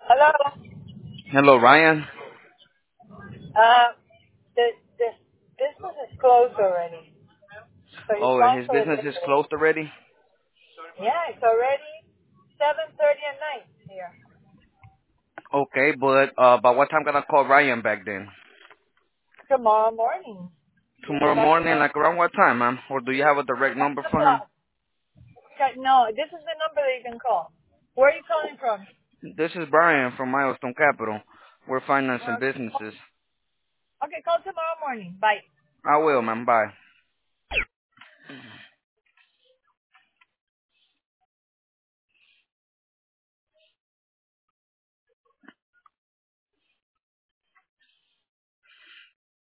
Hello. Hello, Ryan. Uh, the business is closed already. So you Oh, called his for a business is delivery. closed already? Yeah, it's already 7:30 at night here. Okay, but what time can I call Ryan back then? Tomorrow morning, Tomorrow 7 morning, like around what time, ma'am? Or do you have a direct number for him? o'clock. Okay, no, this is the number that you can call. Where are you calling from? This is Brian from Milestone Capital. We're financing Uh, businesses. okay, call tomorrow morning. Bye. I will, ma'am. Bye.